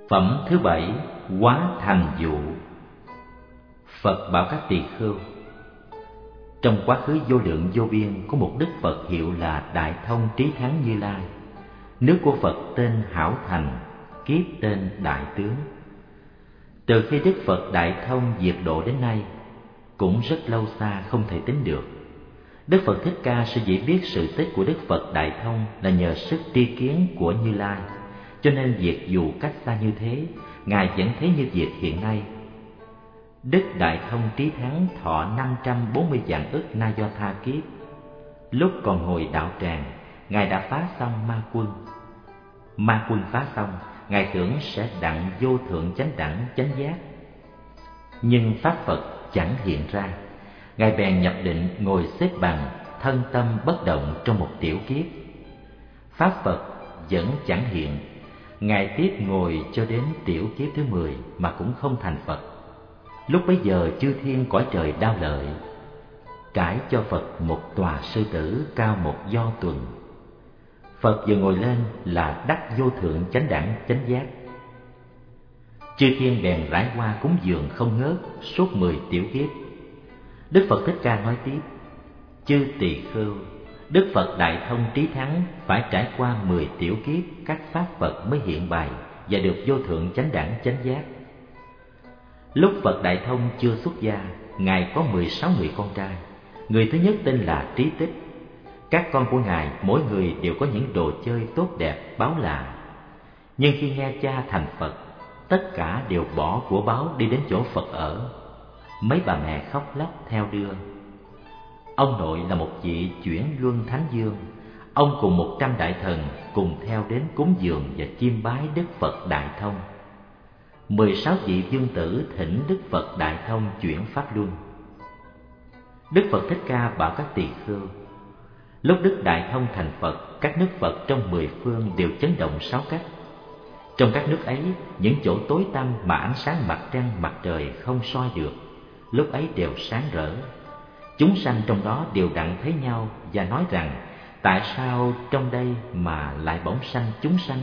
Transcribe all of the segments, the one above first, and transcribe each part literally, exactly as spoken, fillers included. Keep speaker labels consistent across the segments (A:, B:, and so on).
A: Phẩm thứ bảy: Hóa thành dụ. Phật bảo các tỳ khưu: trong quá khứ vô lượng vô biên, có một đức Phật hiệu là Đại Thông Trí Thắng Như Lai. Nước của Phật tên Hảo Thành, kiếp tên Đại Tướng. Từ khi đức Phật Đại Thông diệt độ đến nay, cũng rất lâu xa không thể tính được. Đức Phật Thích Ca sở dĩ biết sự tích của đức Phật Đại Thông là nhờ sức tri kiến của Như Lai, cho nên việc dù cách xa như thế, Ngài vẫn thấy như việc hiện nay. Đức Đại Thông Trí Thắng thọ năm trăm bốn mươi vạn ức na do tha kiếp. Lúc còn ngồi đạo tràng, Ngài đã phá xong ma quân. Ma quân phá xong, Ngài tưởng sẽ đặng vô thượng chánh đẳng chánh giác, nhưng pháp Phật chẳng hiện ra. Ngài bèn nhập định ngồi xếp bằng, thân tâm bất động trong một tiểu kiếp. Pháp Phật vẫn chẳng hiện. Ngài tiếp ngồi cho đến tiểu kiếp thứ mười mà cũng không thành Phật. Lúc bấy giờ chư thiên cõi trời đao lợi, trải cho Phật một tòa sư tử cao một do tuần. Phật vừa ngồi lên là đắc vô thượng chánh đẳng chánh giác. Chư thiên bèn rải hoa cúng dường không ngớt suốt mười tiểu kiếp. Đức Phật Thích Ca nói tiếp: chư tỳ khưu, Đức Phật Đại Thông Trí Thắng phải trải qua mười tiểu kiếp các pháp Phật mới hiện bày và được vô thượng chánh đẳng chánh giác. Lúc Phật Đại Thông chưa xuất gia, Ngài có mười sáu người con trai. Người thứ nhất tên là Trí Tích. Các con của Ngài mỗi người đều có những đồ chơi tốt đẹp báu lạ. Nhưng khi nghe cha thành Phật, tất cả đều bỏ của báu đi đến chỗ Phật ở. Mấy bà mẹ khóc lóc theo đưa. Ông nội là một vị chuyển luân thánh dương. Ông cùng một trăm đại thần cùng theo đến cúng dường và chiêm bái Đức Phật Đại Thông. Mười sáu vị dương tử thỉnh Đức Phật Đại Thông chuyển pháp luân. Đức Phật Thích Ca bảo các tỳ khưu: lúc Đức Đại Thông thành Phật, các nước Phật trong mười phương đều chấn động sáu cách. Trong các nước ấy, những chỗ tối tăm mà ánh sáng mặt trăng mặt trời không soi được, lúc ấy đều sáng rỡ. Chúng sanh trong đó đều đặng thấy nhau và nói rằng: tại sao trong đây mà lại bỗng sanh chúng sanh?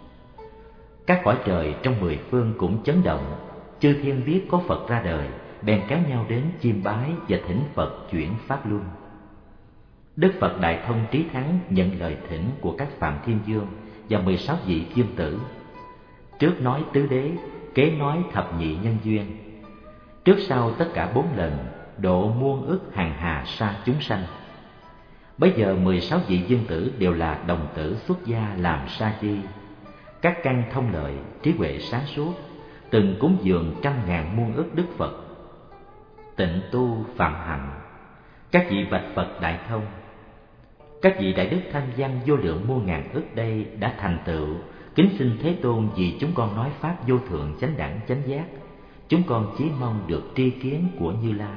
A: Các cõi trời trong mười phương cũng chấn động. Chư thiên biết có Phật ra đời, bèn kéo nhau đến chiêm bái và thỉnh Phật chuyển pháp luân. Đức Phật Đại Thông Trí Thắng nhận lời thỉnh của các Phạm Thiên Dương và mười sáu vị dương tử. Trước nói tứ đế, kế nói thập nhị nhân duyên. Trước sau tất cả bốn lần, độ muôn ức hàng hà sa chúng sanh. Bấy giờ mười sáu vị dương tử đều là đồng tử xuất gia làm sa di, các căn thông lợi, trí huệ sáng suốt, từng cúng dường trăm ngàn muôn ức đức Phật. Tịnh tu phạm hạnh, các vị bạch Phật Đại Thông: các vị đại đức thanh văn vô lượng muôn ngàn ức đây đã thành tựu, kính xin Thế Tôn vì chúng con nói pháp vô thượng chánh đẳng chánh giác. Chúng con chỉ mong được tri kiến của Như Lai.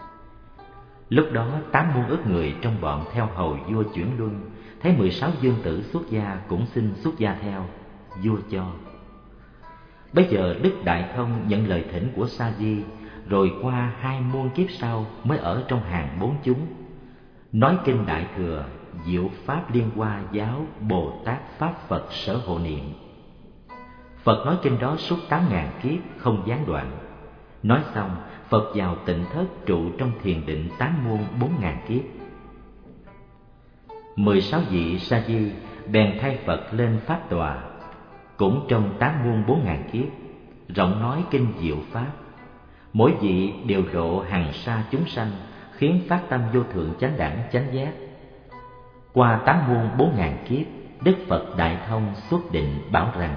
A: Lúc đó tám muôn ức người trong bọn theo hầu vua chuyển luân thấy mười sáu dương tử xuất gia cũng xin xuất gia theo. Vua cho. Bây giờ Đức Đại Thông nhận lời thỉnh của Sa Di, rồi qua hai muôn kiếp sau mới ở trong hàng bốn chúng, nói kinh Đại Thừa, diệu pháp Liên Hoa giáo Bồ Tát Pháp Phật sở hộ niệm. Phật nói kinh đó suốt tám ngàn kiếp không gián đoạn. Nói xong, Phật vào tịnh thất trụ trong thiền định tám muôn bốn ngàn kiếp. Mười sáu vị Sa Di bèn thay Phật lên pháp tòa, cũng trong tám muôn bốn ngàn kiếp, rộng nói kinh diệu pháp. Mỗi vị đều độ hằng sa chúng sanh, khiến phát tâm vô thượng chánh đẳng chánh giác. Qua tám muôn bốn ngàn kiếp, Đức Phật Đại Thông xuất định bảo rằng: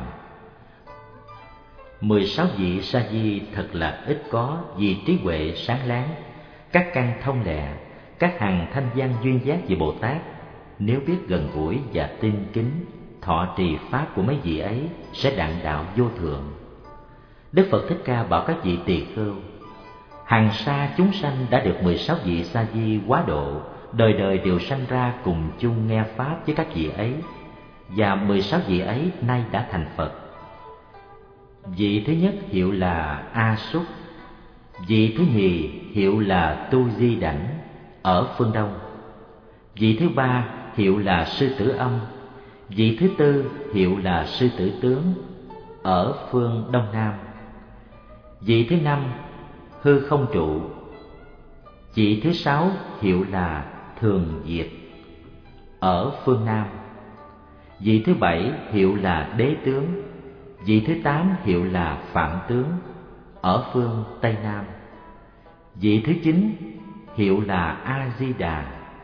A: mười sáu vị Sa Di thật là ít có, vì trí huệ sáng láng, các căn thông lẹ, các hằng thanh văn duyên giác về Bồ Tát. Nếu biết gần gũi và tin kính, thọ trì pháp của mấy vị ấy, sẽ đặng đạo vô thượng. Đức Phật Thích Ca bảo các vị tỳ khưu: hàng sa chúng sanh đã được mười sáu vị Sa Di quá độ, đời đời đều sanh ra cùng chung nghe pháp với các vị ấy, và mười sáu vị ấy nay đã thành Phật. Vị thứ nhất hiệu là A Súc, vị thứ nhì hiệu là Tu Di Đảnh ở phương Đông, vị thứ ba hiệu là Sư Tử Âm, vị thứ tư hiệu là Sư Tử Tướng ở phương Đông Nam. Vị thứ năm hư không trụ. Vị thứ sáu hiệu là Thường Diệt, ở phương Nam. Vị thứ bảy hiệu là Đế Tướng. Vị thứ tám hiệu là Phạm Tướng, ở phương Tây Nam. Vị thứ chín hiệu là A Di Đà.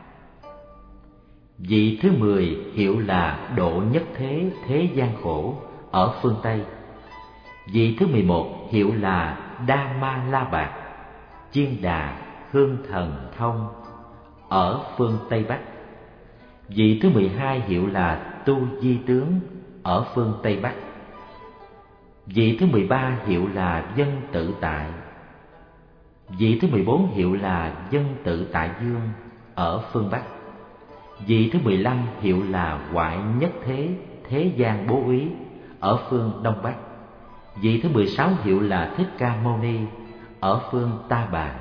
A: Vị thứ mười hiệu là Độ Nhất Thế Thế Gian Khổ, ở phương Tây. Vị thứ mười một hiệu là Đa Ma La Bạt Chiên Đà Hương Thần Thông, ở phương Tây Bắc. Vị thứ mười hai hiệu là Tu Di Tướng, ở phương Tây Bắc. Vị thứ mười ba hiệu là Dân Tự Tại. Vị thứ mười bốn hiệu là Dân Tự Tại Dương, ở phương Bắc. Vị thứ mười lăm hiệu là Hoại Nhất Thế Thế Gian Bố Úy, ở phương Đông Bắc. Vị thứ mười sáu hiệu là Thích Ca Mâu Ni, ở phương Ta Bà.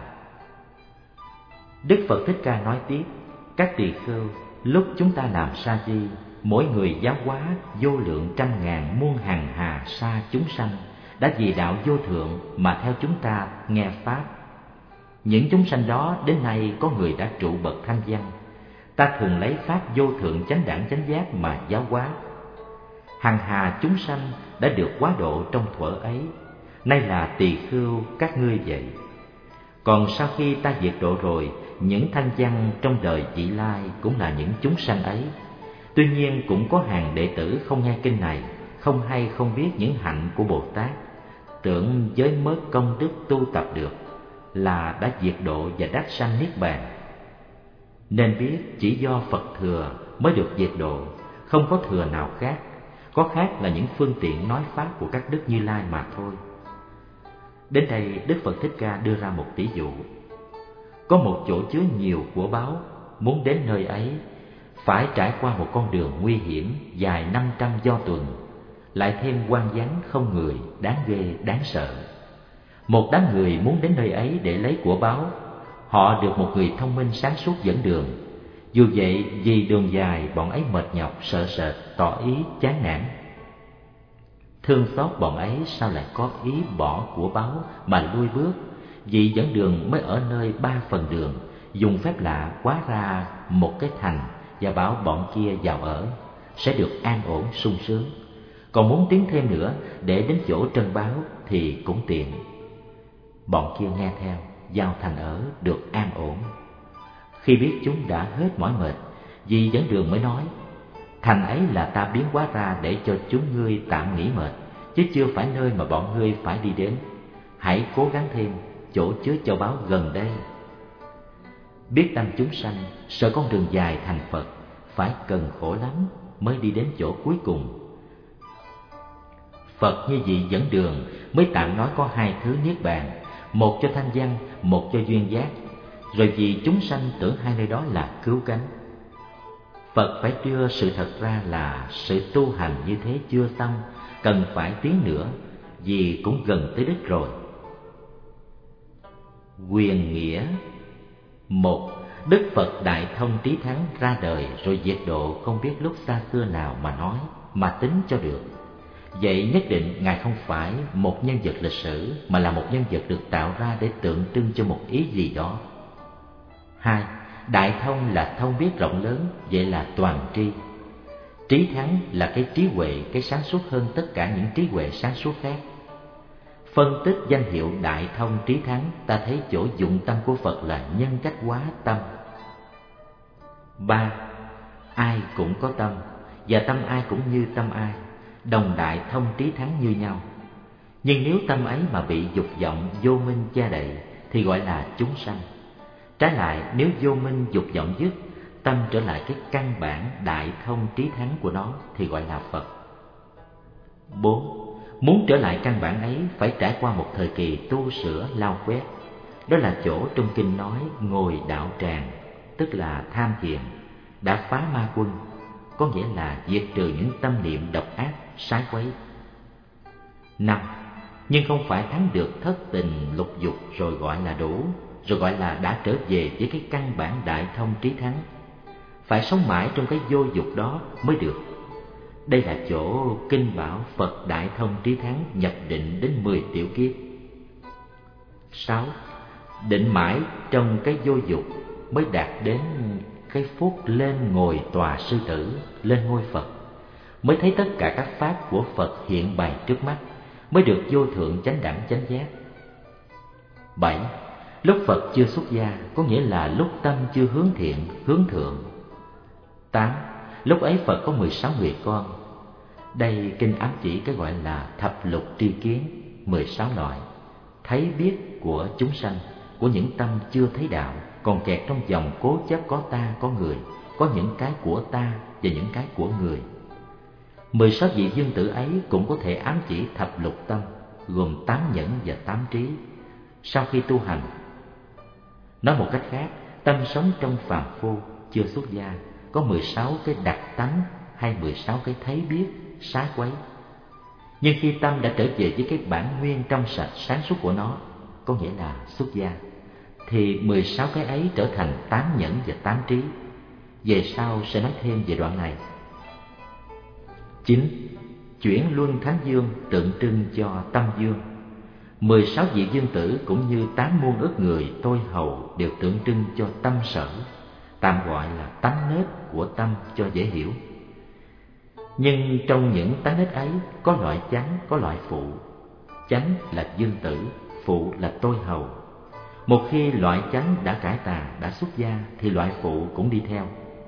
A: Đức Phật Thích Ca nói tiếp: các tỳ khưu, lúc chúng ta làm sa di, mỗi người giáo hóa vô lượng trăm ngàn muôn hằng hà sa chúng sanh, đã vì đạo vô thượng mà theo chúng ta nghe pháp. Những chúng sanh đó đến nay có người đã trụ bậc thanh văn, ta thường lấy pháp vô thượng chánh đẳng chánh giác mà giáo hóa. Hằng hà chúng sanh đã được quá độ trong thuở ấy, nay là tỳ khưu các ngươi vậy. Còn sau khi ta diệt độ rồi, những thanh văn trong đời vị lai cũng là những chúng sanh ấy. Tuy nhiên cũng có hàng đệ tử không nghe kinh này, không hay không biết những hạnh của Bồ Tát, tưởng với mớ công đức tu tập được là đã diệt độ và đắc sanh niết bàn. Nên biết chỉ do Phật thừa mới được diệt độ, không có thừa nào khác. Có khác là những phương tiện nói pháp của các đức Như Lai mà thôi. Đến đây Đức Phật Thích Ca đưa ra một tỷ dụ. Có một chỗ chứa nhiều của báu, muốn đến nơi ấy phải trải qua một con đường nguy hiểm dài năm trăm do tuần, lại thêm hoang vắng không người, đáng ghê đáng sợ. Một đám người muốn đến nơi ấy để lấy của báu. Họ được một người thông minh sáng suốt dẫn đường. Dù vậy vì đường dài, bọn ấy mệt nhọc sợ sệt, tỏ ý chán nản. Thương xót bọn ấy sao lại có ý bỏ của báu mà lui bước. Vị dẫn đường mới ở nơi ba phần đường, dùng phép lạ hóa ra một cái thành và bảo bọn kia vào ở, sẽ được an ổn sung sướng. Còn muốn tiến thêm nữa để đến chỗ trân báu thì cũng tiện. Bọn kia nghe theo, vào thành ở được an ổn. Khi biết chúng đã hết mỏi mệt, vị dẫn đường mới nói: thành ấy là ta biến hóa ra để cho chúng ngươi tạm nghỉ mệt, chứ chưa phải nơi mà bọn ngươi phải đi đến. Hãy cố gắng thêm, chỗ chứa châu báu gần đây. Biết tâm chúng sanh sợ con đường dài thành Phật, phải cần khổ lắm mới đi đến chỗ cuối cùng. Phật như vị dẫn đường mới tạm nói có hai thứ niết bàn, một cho thanh văn, một cho duyên giác. Rồi vì chúng sanh tưởng hai nơi đó là cứu cánh. Phật phải đưa sự thật ra là sự tu hành như thế chưa xong, cần phải tiến nữa, vì cũng gần tới đích rồi. Quyền nghĩa. Một, Đức Phật Đại Thông Trí Thắng ra đời rồi diệt độ không biết lúc xa xưa nào mà nói, mà tính cho được. Vậy nhất định Ngài không phải một nhân vật lịch sử, mà là một nhân vật được tạo ra để tượng trưng cho một ý gì đó. Hai, Đại Thông là thông biết rộng lớn, vậy là toàn tri. Trí thắng là cái trí huệ, cái sáng suốt hơn tất cả những trí huệ sáng suốt khác. Phân tích danh hiệu Đại Thông Trí Thắng, ta thấy chỗ dụng tâm của Phật là nhân cách hóa tâm. Ba, ai cũng có tâm, và tâm ai cũng như tâm ai, đồng đại thông trí thắng như nhau. Nhưng nếu tâm ấy mà bị dục vọng vô minh che đậy thì gọi là chúng sanh. Trái lại, nếu vô minh dục vọng dứt, tâm trở lại cái căn bản đại thông trí thắng của nó thì gọi là Phật. Bốn, muốn trở lại căn bản ấy phải trải qua một thời kỳ tu sửa lau quét. Đó là chỗ trong kinh nói ngồi đạo tràng, tức là tham thiền, đã phá ma quân, có nghĩa là diệt trừ những tâm niệm độc ác, sái quấy. Năm, nhưng không phải thắng được thất tình lục dục rồi gọi là đủ, rồi gọi là đã trở về với cái căn bản đại thông trí thắng. Phải sống mãi trong cái vô dục đó mới được. Đây là chỗ kinh bảo Phật Đại Thông Trí Thắng nhập định đến mười tiểu kiếp. Sáu, định mãi trong cái vô dục mới đạt đến cái phút lên ngồi tòa sư tử, lên ngôi Phật, mới thấy tất cả các pháp của Phật hiện bày trước mắt, mới được vô thượng chánh đẳng chánh giác. Bảy, lúc Phật chưa xuất gia, có nghĩa là lúc tâm chưa hướng thiện, hướng thượng. Tám, lúc ấy Phật có mười sáu người con. Đây kinh ám chỉ cái gọi là thập lục tri kiến, mười sáu loại thấy biết của chúng sanh, của những tâm chưa thấy đạo, còn kẹt trong vòng cố chấp có ta, có người, có những cái của ta và những cái của người. Mười sáu vị dương tử ấy cũng có thể ám chỉ thập lục tâm, gồm tám nhẫn và tám trí. Sau khi tu hành, nói một cách khác, tâm sống trong phàm phu chưa xuất gia có mười sáu cái đặc tánh hay mười sáu cái thấy biết xá quấy. Nhưng khi tâm đã trở về với cái bản nguyên trong sạch sáng suốt của nó, có nghĩa là xuất gia, thì mười sáu cái ấy trở thành tám nhẫn và tám trí. Về sau sẽ nói thêm về đoạn này. Chín, chuyển luân thánh dương tượng trưng cho tâm dương. Mười sáu vị dương tử cũng như tám muôn ức người tôi hầu đều tượng trưng cho tâm sở, tạm gọi là tánh nết của tâm cho dễ hiểu. Nhưng trong những tánh nết ấy có loại chánh, có loại phụ. Chánh là dương tử, phụ là tôi hầu. Một khi loại chánh đã cải tà, đã xuất gia, thì loại phụ cũng đi theo.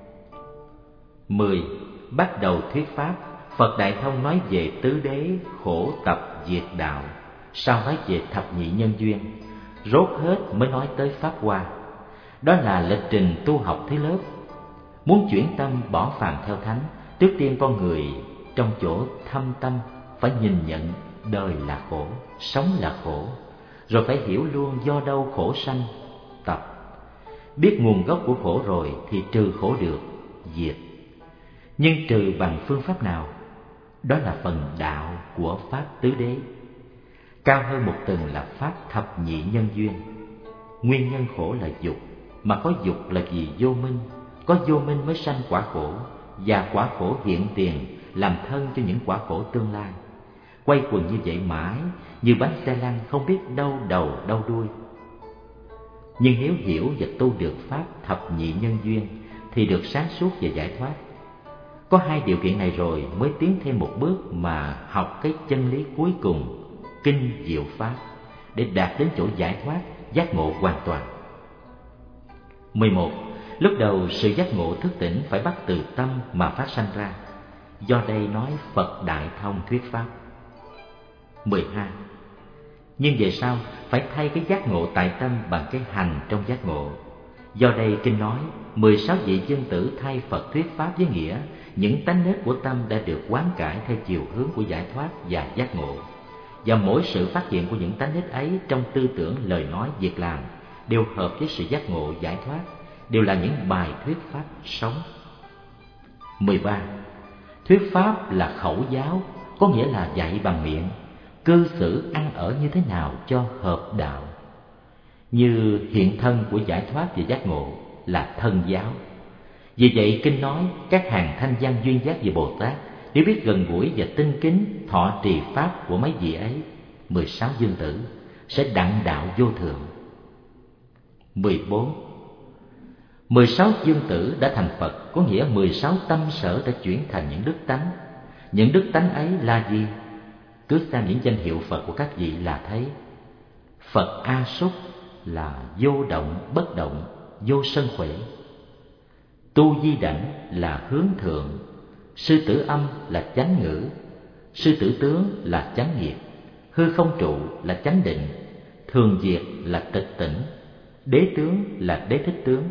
A: Mười, bắt đầu thuyết pháp. Phật Đại Thông nói về tứ đế, khổ tập, diệt đạo, sau nói về thập nhị nhân duyên, rốt hết mới nói tới pháp hoa. Đó là lịch trình tu học thứ lớp. Muốn chuyển tâm bỏ phàm theo thánh, trước tiên con người trong chỗ thâm tâm phải nhìn nhận đời là khổ, sống là khổ, rồi phải hiểu luôn do đâu khổ sanh, tập. Biết nguồn gốc của khổ rồi thì trừ khổ được, diệt. Nhưng trừ bằng phương pháp nào? Đó là phần đạo của pháp tứ đế. Cao hơn một tầng là pháp thập nhị nhân duyên. Nguyên nhân khổ là dục, mà có dục là vì vô minh, có vô minh mới sanh quả khổ, và quả khổ hiện tiền làm thân cho những quả khổ tương lai. Quay quần như vậy mãi, như bánh xe lăn không biết đâu đầu đâu đuôi. Nhưng nếu hiểu và tu được pháp thập nhị nhân duyên thì được sáng suốt và giải thoát. Có hai điều kiện này rồi mới tiến thêm một bước mà học cái chân lý cuối cùng, kinh diệu pháp, để đạt đến chỗ giải thoát, giác ngộ hoàn toàn. Mười một. Lúc đầu sự giác ngộ thức tỉnh phải bắt từ tâm mà phát sanh ra. Do đây nói Phật Đại Thông thuyết pháp. Mười hai. Nhưng về sau phải thay cái giác ngộ tại tâm bằng cái hành trong giác ngộ. Do đây kinh nói mười sáu vị dương tử thay Phật thuyết pháp với nghĩa những tánh nết của tâm đã được quán cải theo chiều hướng của giải thoát và giác ngộ. Và mỗi sự phát hiện của những tánh nết ấy trong tư tưởng, lời nói, việc làm đều hợp với sự giác ngộ giải thoát, đều là những bài thuyết pháp sống. Mười ba. Thuyết pháp là khẩu giáo, có nghĩa là dạy bằng miệng, cư xử ăn ở như thế nào cho hợp đạo. Như hiện thân của giải thoát và giác ngộ là thân giáo. Vì vậy kinh nói các hàng thanh văn duyên giác về Bồ Tát nếu biết gần gũi và tinh kính thọ trì pháp của mấy vị ấy, mười sáu dương tử, sẽ đặng đạo vô thượng. Mười bốn. Mười sáu dương tử đã thành Phật, có nghĩa mười sáu tâm sở đã chuyển thành những đức tánh. Những đức tánh ấy là gì? Cứ xem những danh hiệu Phật của các vị là thấy. Phật A Súc là vô động bất động, vô sân khỏe. Tu Di Đảnh là hướng thượng. Sư Tử Âm là chánh ngữ. Sư Tử Tướng là chánh nghiệp. Hư không trụ là chánh định. Thường diệt là tịch tỉnh. Đế tướng là đế thích tướng.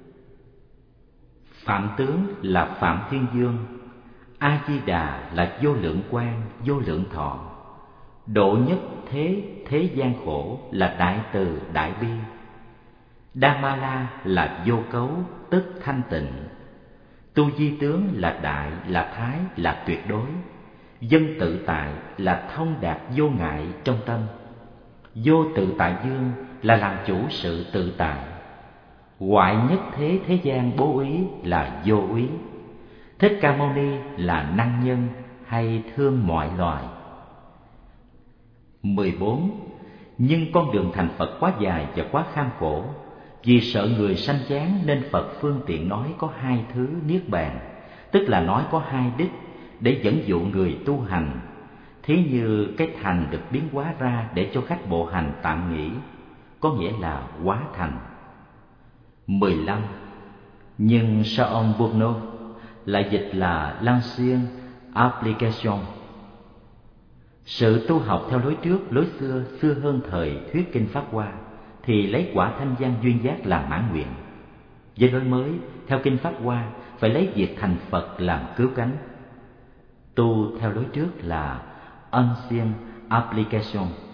A: Phạm tướng là Phạm Thiên Dương. A Di Đà là vô lượng quang, vô lượng thọ. Độ nhất thế thế gian khổ là đại từ đại bi. Đa Ma La là vô cấu, tức thanh tịnh. Tu Di Tướng là đại, là thái, là tuyệt đối. Dân tự tại là thông đạt vô ngại trong tâm. Vô tự tại dương là làm chủ sự tự tại. Hoại nhất thế thế gian bố ý là vô úy. Thích Ca Mâu Ni là năng nhân hay thương mọi loài? Mười bốn. Nhưng con đường thành Phật quá dài và quá kham khổ. Vì sợ người sanh chán nên Phật phương tiện nói có hai thứ niết bàn, tức là nói có hai đích để dẫn dụ người tu hành. Thí như cái thành được biến hóa ra để cho khách bộ hành tạm nghỉ, có nghĩa là hóa thành. Mười lăm. Nhưng sao ông Bourneau lại dịch là l'ancienne application. Sự tu học theo lối trước, lối xưa, xưa hơn thời thuyết kinh Pháp Hoa, thì lấy quả thanh văn duyên giác làm mãn nguyện. Với lối mới, theo kinh Pháp Hoa, phải lấy việc thành Phật làm cứu cánh. Tu theo lối trước là ancienne application,